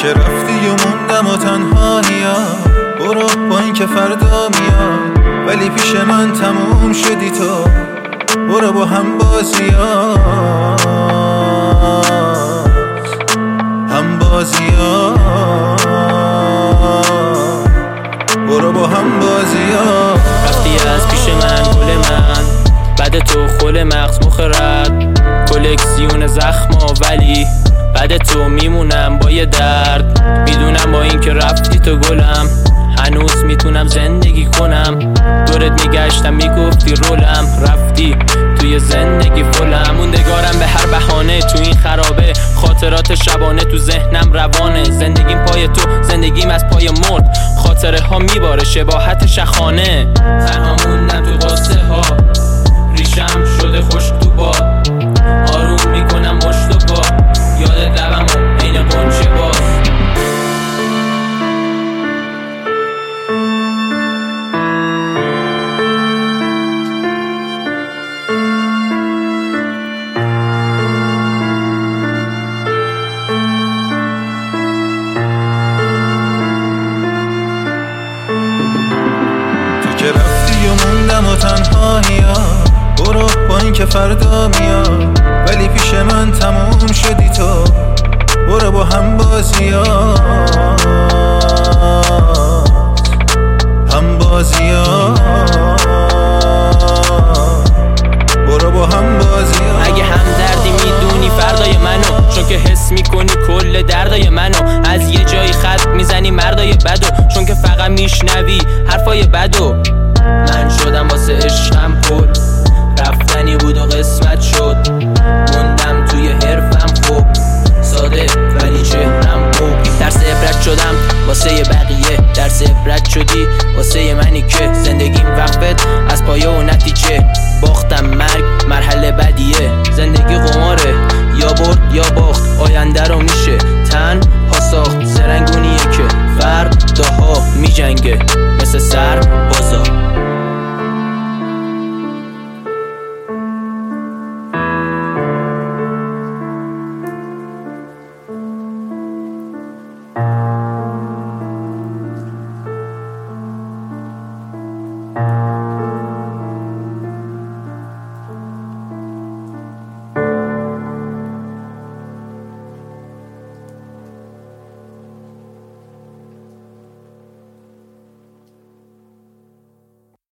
که رفتی و موندم و تنهاییا، برو با این که فردا میاد، ولی پیش من تموم شدی تو، برو با هم بازیات، هم بازیات، برو با هم بازیات. رفتی از پیش من گل من، بعد تو خل مغز مخرد، کلکسیون زخما، ولی بعد تو میمونم با یه درد. میدونم با این که رفتی تو گلم، هنوز میتونم زندگی کنم. دورت میگشتم میگفتی رولم، رفتی توی زندگی فلم. موندگارم به هر بهانه تو این خرابه، خاطرات شبانه تو ذهنم روانه. زندگیم پای تو، زندگیم از پای مرد، خاطره ها میباره شباهت شخانه. تنها موندم تو قصه ها، ریشم شده خوش تو باد، آروم میکنم مشت و باد، یادت لبم و عین قنچه باز. که رفتی و موندم و تنهاییا، برو با این که فردا میاد، ولی پیش من تموم شدی تو، برو با هم بازیات، هم بازیات، برو با هم بازیات. اگه هم دردی میدونی فردای منو، چون که حس میکنی کل دردای منو. از یه جایی خط میزنی مردای بدو، چون که فقط میشنوی حرفای بدو. من شدم واسه عشقم پل،